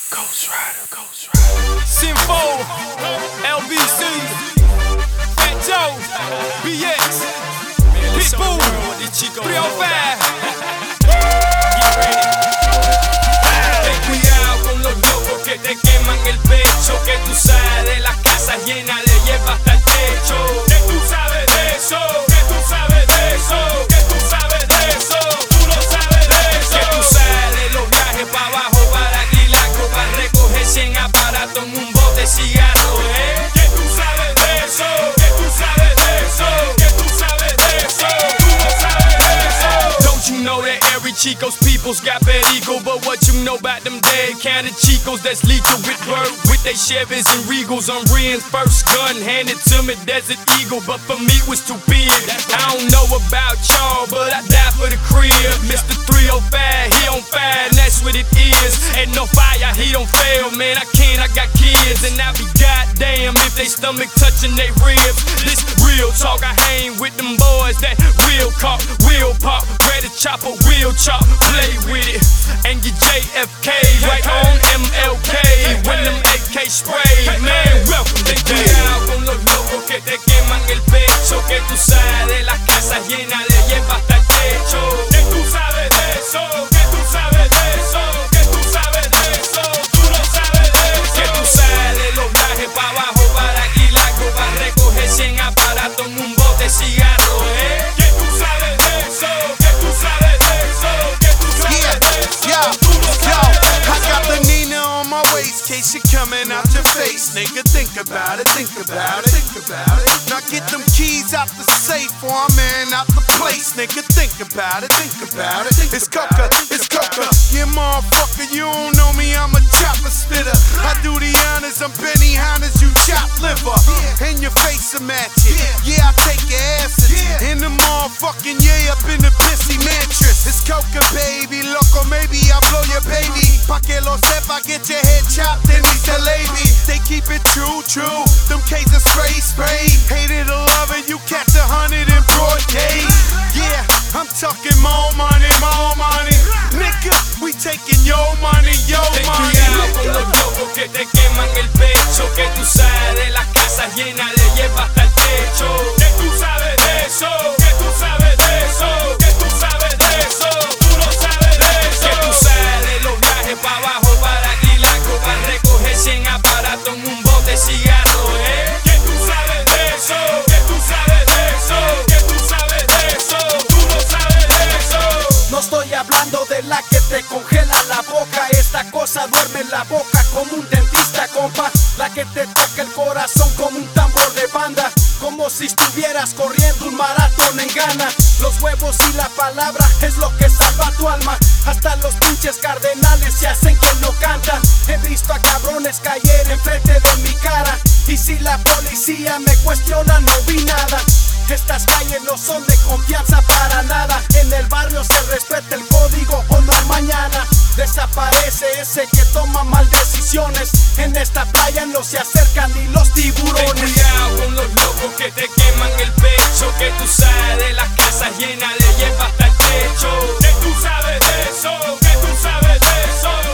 Ghost Rider. Sinfo, LBC, Fat Joe, BX, Pitbull, 305. Ten cuidado con los locos que te queman el pecho, que tú sales de la casa llena de hierba hasta el techo. Que tú sabes de eso, que tú sabes de eso, que tú sabes de eso, tú no sabes de eso. Que tú sales los viajes para abajo, para Quilaco, para recoger 100 aparatos en un bote de cigarros, Que tú sabes de eso, que tú sabes de eso, que tú sabes de eso, tú no sabes de eso. Don't you know that every Chico's people's got perico? But what you know about them dead counted Chicos that's lethal with word, with they Chevys and Regals on Ren's first gun handed to me, Desert Eagle, but for me it was too big. I don't know about y'all, but I die for the crib. Mr. 305, he on fire, and that's what it is. Ain't no fire, he don't fail, man. I can't, I got kids, and I be goddamn if they stomach touching they ribs. This real talk, I hang with them boys that will cop, will pop, ready to chop a wheel chop, play with it. And your JFK right on MLK when them AK spray, man, welcome to day. Cuidado con los locos que te queman el pecho, que tú sales de la casa llena de hierba hasta el techo. Que tú sabes de eso, que tú sabes de eso, que tú sabes de eso, tú no sabes de eso. Que tú sales los viajes para abajo, para Quilaco, para recoger 100 aparatos en un bote de cigarros, Que tú sabes de eso, que tú sabes de eso, que tú sabes de eso, tú no sabes de eso. I got the Nina on my waist, case you coming out your face, nigga. Think about it, think about it, think about it. Now get them keys out the safe or I'm in out the place, nigga. Think about it, think about it. It's Coca, it's Coca. Yeah, motherfucker, you don't know me, I'm a chopper spitter. I do the honors, I'm Benny Hannes, you chop liver. In your face, I'm at you. Yeah, I take your asses. In the motherfucking up in the pissy mattress. It's Coca, baby, loco, maybe I'll blow your baby. Pa' que lo sepa, get your head chopped and eat the lady. They keep it true, true. Them cases spray. Hate it or love it, you catch 100 in broad day. Yeah, I'm talking more money, nigga. We taking your money, your Ten money. cuidado con los locos que te queman el pecho, que tú sales de la casa llena de hierba hasta el techo. Que tú sabes de eso, que tú sabes de eso, que tú sabes de eso, tú no sabes de eso. Que tú sales los viajes para abajo, para Quilaco, para recoger 100 aparatos en un bote de cigarros, Que tú sabes de eso, que tú sabes de eso, que tú sabes de eso, tú no sabes de eso. No estoy hablando de la que te congela la boca. Esta cosa duerme en la boca como un dentista, compa. La que te toca el corazón como un tambor de banda, como si estuvieras corriendo un maratón en Ghana. Los huevos y la palabra es lo que salva tu alma. Hasta los pinches cardenales se hacen que no cantan. He visto a cabrones caer enfrente de mi cara, y si la policía me cuestiona no vi nada. Estas calles no son de confianza para nada. En el barrio se respeta el código o no hay mañana. Desaparece ese que toma mal decisiones. En esta playa no se acercan ni los Ten tiburones. cuidado con los locos que te queman el pecho, que tú sales de la casa llena de hierba hasta el techo. Que tú sabes de eso, que tú sabes de eso,